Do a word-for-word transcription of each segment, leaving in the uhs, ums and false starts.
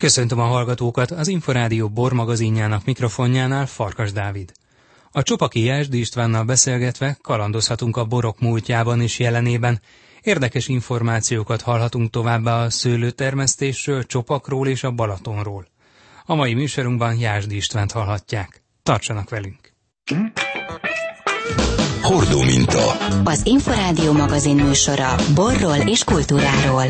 Köszöntöm a hallgatókat, az Inforádió bormagazinjának mikrofonjánál Farkas Dávid. A Csopaki Jászdy Istvánnal beszélgetve kalandozhatunk a borok múltjában és jelenében. Érdekes információkat hallhatunk továbbá a szőlőtermesztésről, Csopakról és a Balatonról. A mai műsorunkban Jászdy Istvánt hallhatják. Tartsanak velünk! Hordó minta. Az Inforádió magazin műsora borról és kultúráról.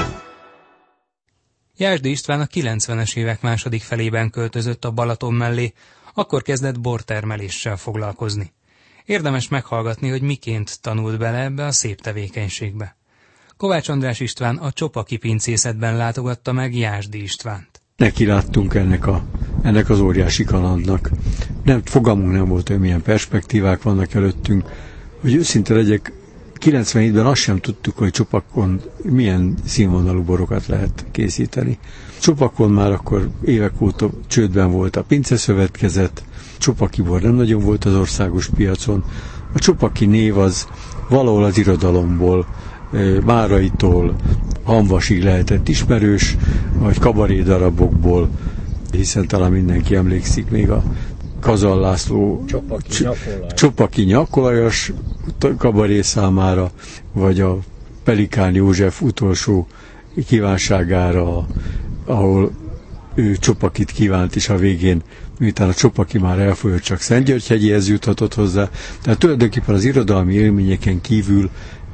Jászdy István a kilencvenes évek második felében költözött a Balaton mellé, akkor kezdett bortermeléssel foglalkozni. Érdemes meghallgatni, hogy miként tanult bele ebbe a szép tevékenységbe. Kovács András István a Csopaki pincészetben látogatta meg Jászdy Istvánt. Neki láttunk ennek, a, ennek az óriási kalandnak. Nem, fogalmunk nem volt, hogy milyen perspektívák vannak előttünk. Hogy őszinte legyek, kilencvenhétben azt sem tudtuk, hogy Csopakon milyen színvonalú borokat lehet készíteni. Csopakon már akkor évek óta csődben volt a pinceszövetkezet, csopaki bor nem nagyon volt az országos piacon. A Csopaki név az valahol az irodalomból, Máraitól Hamvasig lehetett ismerős, vagy kabarédarabokból, hiszen talán mindenki emlékszik még a Kazal László Csopaki, Cs- Csopaki nyakkolajas kabaré számára, vagy a Pelikán József utolsó kívánságára, ahol ő Csopakit kívánt, és a végén, miután a Csopaki már elfolyott, csak Szentgyörgyhegyéhez juthatott hozzá. Tehát tulajdonképpen az irodalmi élményeken kívül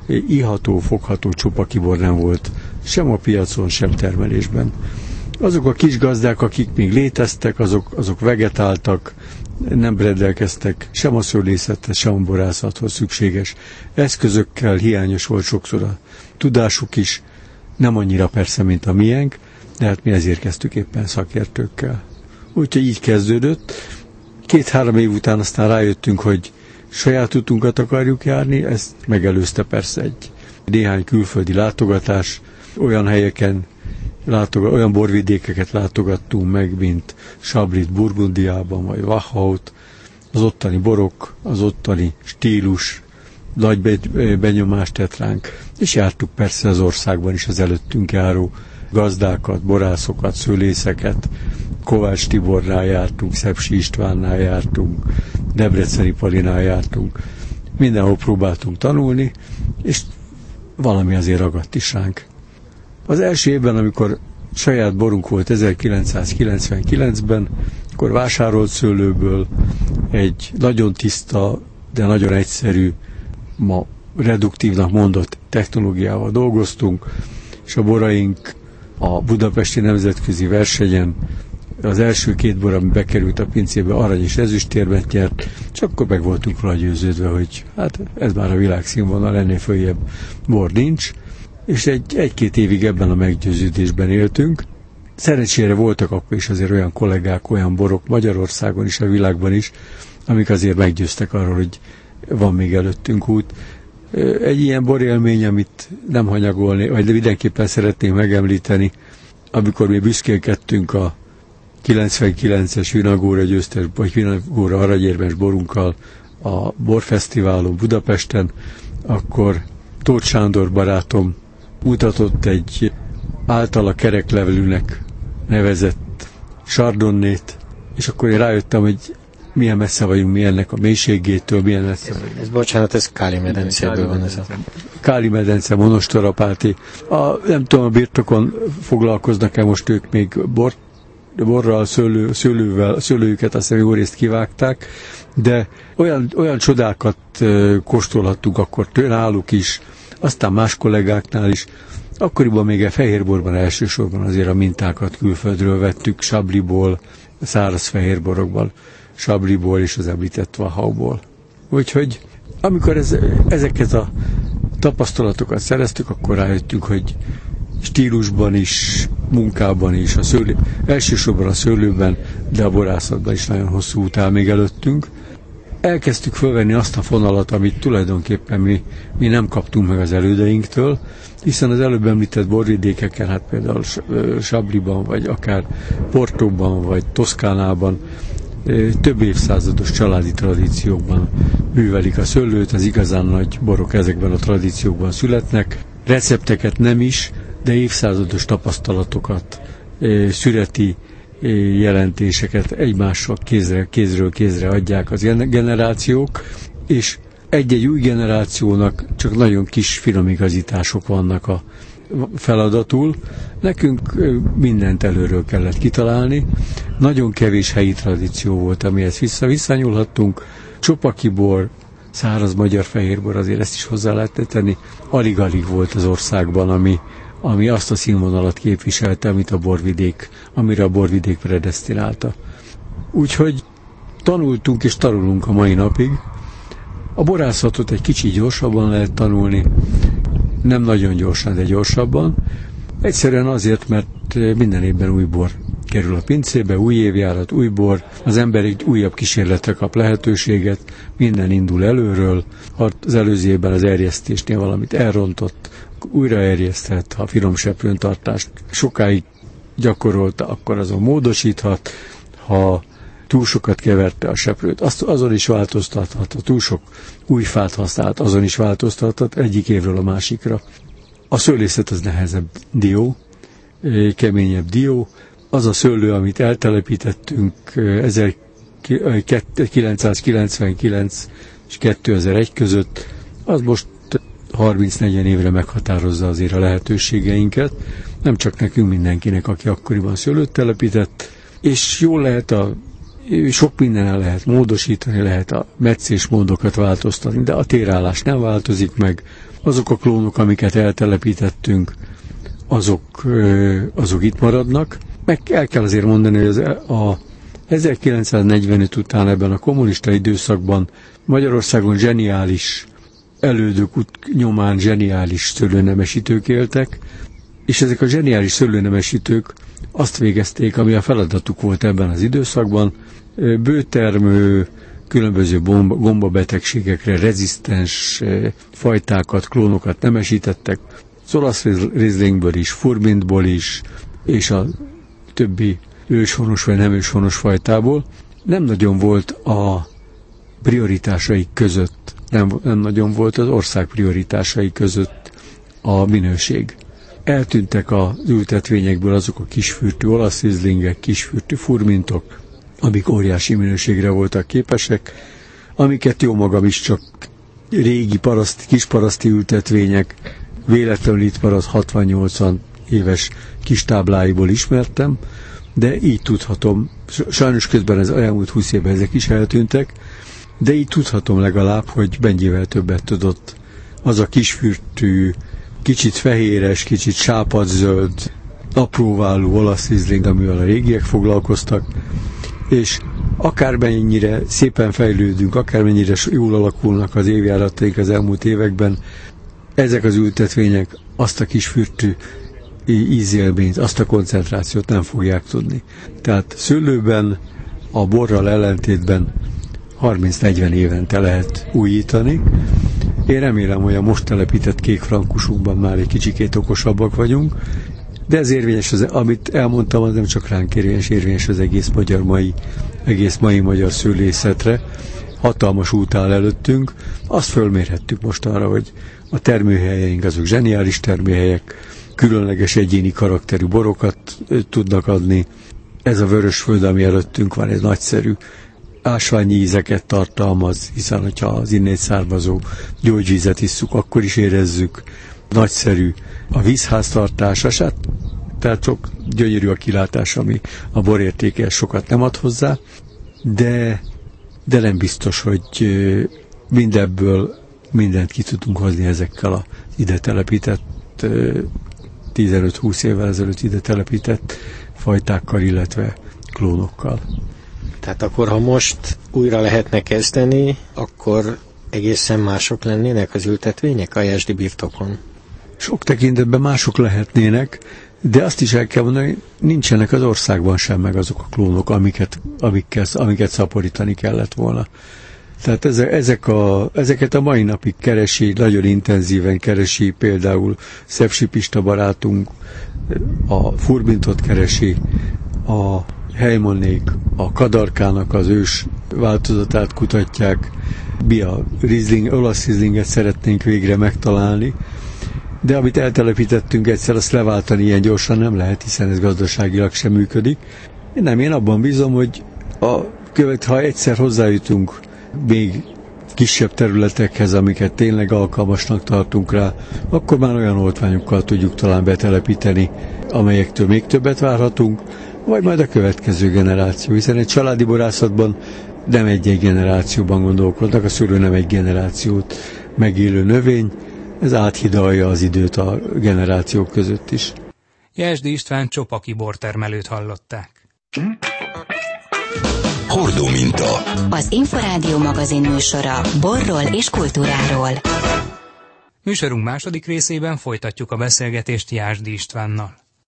iható, fogható Csopaki bor nem volt sem a piacon, sem termelésben. Azok a kis gazdák, akik még léteztek, azok, azok vegetáltak, nem rendelkeztek sem a szőlészethez, sem a borászathoz szükséges eszközökkel, hiányos volt sokszor a tudásuk is, nem annyira persze, mint a miénk, de hát mi ezért kezdtük éppen szakértőkkel. Úgyhogy így kezdődött. Két-három év után aztán rájöttünk, hogy saját utunkat akarjuk járni, ezt megelőzte persze egy néhány külföldi látogatás, olyan helyeken, látogat, olyan borvidékeket látogattunk meg, mint Chablis Burgundiában, vagy Wachhaut, az ottani borok, az ottani stílus nagy benyomást tett ránk, és jártuk persze az országban is az előttünk járó gazdákat, borászokat, szőlészeket, Kovács Tibornál jártunk, Szepsi Istvánnál jártunk, Debreceni Palinál jártunk, mindenhol próbáltunk tanulni, és valami azért ragadt is ránk. Az első évben, amikor saját borunk volt ezerkilencszázkilencvenkilencben, akkor vásárolt szőlőből egy nagyon tiszta, de nagyon egyszerű, ma reduktívnak mondott technológiával dolgoztunk, és a boraink a budapesti nemzetközi versenyen az első két bor, ami bekerült a pincébe, arany és ezüstérmet nyert, és akkor meg voltunk róla győződve, hogy hát ez már a világszínvonal, ennél följebb bor nincs, és egy, egy-két évig ebben a meggyőződésben éltünk. Szerencsére voltak akkor is azért olyan kollégák, olyan borok Magyarországon is, a világban is, amik azért meggyőztek arról, hogy van még előttünk út. Egy ilyen borélmény, amit nem hanyagolni, vagy mindenképpen szeretném megemlíteni, amikor mi büszkélkedtünk a kilencvenkilences Vinagóra győztes, vagy Vinagóra aranyérmes borunkkal a borfesztiválon Budapesten, akkor Tóth Sándor barátom mutatott egy általa kereklevelűnek nevezett Chardonnay-t, és akkor én rájöttem, hogy milyen messze vagyunk mi ennek a mélységétől, milyen messze vagyunk. Ez, bocsánat, ez Káli medencéből van ez a... Káli medence, Monostorapáti. A, nem tudom, a birtokon foglalkoznak-e most ők még bor, borral, szőlő, szőlővel, szőlőjüket azt hiszem jó részt kivágták, de olyan, olyan csodákat kóstolhattunk akkor náluk is, aztán más kollégáknál is. Akkoriban még a fehérborban elsősorban azért a mintákat külföldről vettük, Chablisból, száraz fehérborokban, Chablisból és az említett Wachauból. Úgyhogy amikor ez, ezeket a tapasztalatokat szereztük, akkor rájöttünk, hogy stílusban is, munkában is, a szőlő, elsősorban a szőlőben, de a borászatban is nagyon hosszú út áll még előttünk. Elkezdtük fölvenni azt a fonalat, amit tulajdonképpen mi, mi nem kaptunk meg az elődeinktől, hiszen az előbb említett borvidékeken, hát például Chablisban, vagy akár Portóban, vagy Toszkánában több évszázados családi tradíciókban művelik a szőlőt, az igazán nagy borok ezekben a tradíciókban születnek. Recepteket nem is, de évszázados tapasztalatokat szüreti jelentéseket egymással kézre, kézről kézre adják az generációk, és egy-egy új generációnak csak nagyon kis finomigazítások vannak a feladatul. Nekünk mindent előről kellett kitalálni. Nagyon kevés helyi tradíció volt, amihez vissza visszanyúlhattunk. Csopaki bor, száraz magyar fehérbor, azért ezt is hozzá lehetne tenni. Alig-alig volt az országban, ami, ami azt a színvonalat képviselte, amit a borvidék, amire a borvidék predesztinálta. Úgyhogy tanultunk és tanulunk a mai napig. A borászatot egy kicsit gyorsabban lehet tanulni, nem nagyon gyorsan, de gyorsabban. Egyszerűen azért, mert minden évben új bor kerül a pincébe, új évjárat, új bor, az ember egy újabb kísérletre kap lehetőséget, minden indul előről, ha az előző évben az erjesztésnél valamit elrontott, újra erjeszthet, ha finom seprőntartást sokáig gyakorolta, akkor azon módosíthat, ha túl sokat keverte a seprőt, azt, azon is változtathat, ha túl sok új fát használt, azon is változtathat egyik évről a másikra. A szőlészet az nehezebb dió, keményebb dió. Az a szőlő, amit eltelepítettünk ezerkilencszázkilencvenkilenc és kétezer-egy között, az most harminc-negyven évre meghatározza azért a lehetőségeinket. Nem csak nekünk, mindenkinek, aki akkoriban szőlőt telepített, és jól lehet a sok mindenen lehet módosítani, lehet a metszés módokat változtatni, de a térállás nem változik meg. Azok a klónok, amiket eltelepítettünk, azok, azok itt maradnak. Meg el kell azért mondani, hogy az, a ezerkilencszáznegyvenöt után ebben a kommunista időszakban Magyarországon zseniális elődök nyomán zseniális szőlőnemesítők éltek, és ezek a zseniális szőlőnemesítők azt végezték, ami a feladatuk volt ebben az időszakban, bőtermő, különböző bomba, gombabetegségekre rezisztens fajtákat, klónokat nemesítettek, az olasz rizlingből is, furmintból is, és a többi őshonos vagy nem őshonos fajtából. Nem nagyon volt a prioritásaik között, nem, nem nagyon volt az ország prioritásai között a minőség. Eltűntek az ültetvényekből azok a kisfürtű olasz rizlingek, kisfürtű furmintok, amik óriási minőségre voltak képesek, amiket jó magam is csak régi paraszt, kisparaszti ültetvények, véletlenül itt maradt hatvan-nyolcvan éves kis tábláiból ismertem, de így tudhatom, sajnos közben ez elmúlt húsz évben ezek is eltűntek, de így tudhatom legalább, hogy mennyivel többet tudott az a kisfürtű, kicsit fehéres, kicsit sápadzöld, apróvállú olasz rizling, amivel a régiek foglalkoztak, és akármennyire szépen fejlődünk, akármennyire jól alakulnak az évjárataink az elmúlt években, ezek az ültetvények azt a kisfürtű ízélményt, azt a koncentrációt nem fogják tudni. Tehát szőlőben, a borral ellentétben harminc-negyven évente lehet újítani. Én remélem, hogy a most telepített kékfrankusunkban már egy kicsikét okosabbak vagyunk, de ez érvényes, az, amit elmondtam, az nem csak ránk érvényes, érvényes az egész magyar mai, egész mai magyar szőlészetre. Hatalmas út áll előttünk. Azt fölmérhettük most arra, hogy a termőhelyeink azok zseniális termőhelyek, különleges egyéni karakterű borokat tudnak adni. Ez a Vörösföld, ami előttünk van, ez nagyszerű. Ásványi ízeket tartalmaz, hiszen hogyha az innét származó gyógyvízet isszuk, akkor is érezzük. Nagyszerű a vízháztartása, hát, tehát sok gyönyörű a kilátás, ami a borértékes sokat nem ad hozzá, de, de nem biztos, hogy mindebből mindent ki tudunk hozni ezekkel az ide telepített, tizenöt-húsz évvel ezelőtt ide telepített fajtákkal, illetve klónokkal. Tehát akkor, ha most újra lehetne kezdeni, akkor egészen mások lennének az ültetvények a Jesdi birtokon? Sok tekintetben mások lehetnének, de azt is el kell mondani, hogy nincsenek az országban sem meg azok a klónok, amiket, amiket, amiket szaporítani kellett volna. Tehát ezek, ezek a, ezeket a mai napig keresi, nagyon intenzíven keresi, például Szepsi Pista barátunk a furmintot keresi, a Heimonnék a kadarkának az ős változatát kutatják, mi a rizling, olasz rizlinget szeretnénk végre megtalálni, de amit eltelepítettünk egyszer, azt leváltani ilyen gyorsan nem lehet, hiszen ez gazdaságilag sem működik. Én nem, én abban bízom, hogy a követ, ha egyszer hozzájutunk még kisebb területekhez, amiket tényleg alkalmasnak tartunk rá, akkor már olyan oltványokkal tudjuk talán betelepíteni, amelyektől még többet várhatunk, vagy majd a következő generáció, hiszen egy családi borászatban nem egy-egy generációban gondolkodnak, a szőlő nem egy generációt megélő növény, ez áthidalja az időt a generációk között is. Jesdi István csopaki bortermelőt hallották. Hordóminta. Az Inforádió magazin műsora borról és kultúráról. Műsorunk második részében folytatjuk a beszélgetést Jesdi Istvánnal.